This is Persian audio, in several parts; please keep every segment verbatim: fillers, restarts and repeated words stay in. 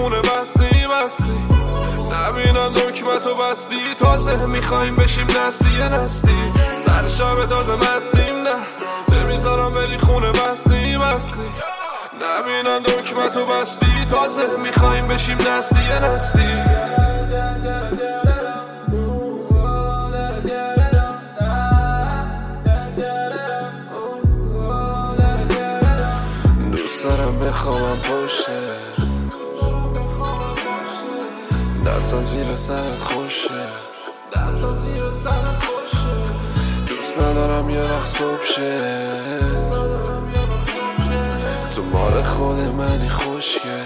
خونه بستی بستی نبینم دکمتو بستی تازه میخوایم بشیم نستی نستی سر شب تازه مستیم نه نمیذارم بری خونه بستی بستی نبینم دکمتو بستی تازه میخوایم بشیم نستی نستی دوست دارم بخوابم پشته دستم زیر سرت خوشه دستم زیر سرت خوشه دوست ندارم یه وقت صبح شه تو مال خود منی خوشگه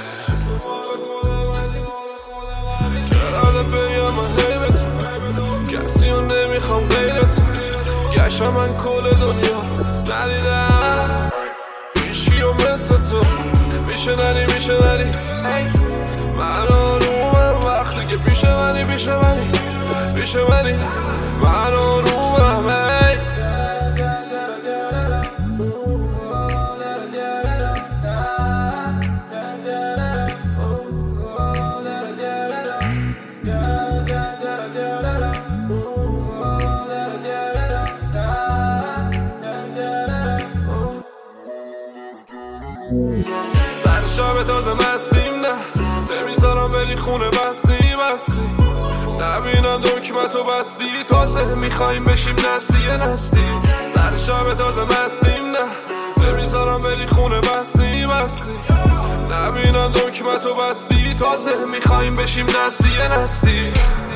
چرا بگم من حیبت کسی رو نمیخوام غیرت گشم من کل دنیا ندیدم هیچی رو مثل تو میشه نری میشه نری من آرومم وقتی که پیش منی پیش منی پیش منی من آرومم ای سر شب تازه مستیم نه نمیذارم بری خونه بستی بستی نبینم دکمتو بستی تازه میخوایم بشیم نستی نستی سر شب تازه مستیم نه نمیذارم بری خونه بستی بستی نبینم دکمتو بستی تازه میخوایم بشیم نستی نستی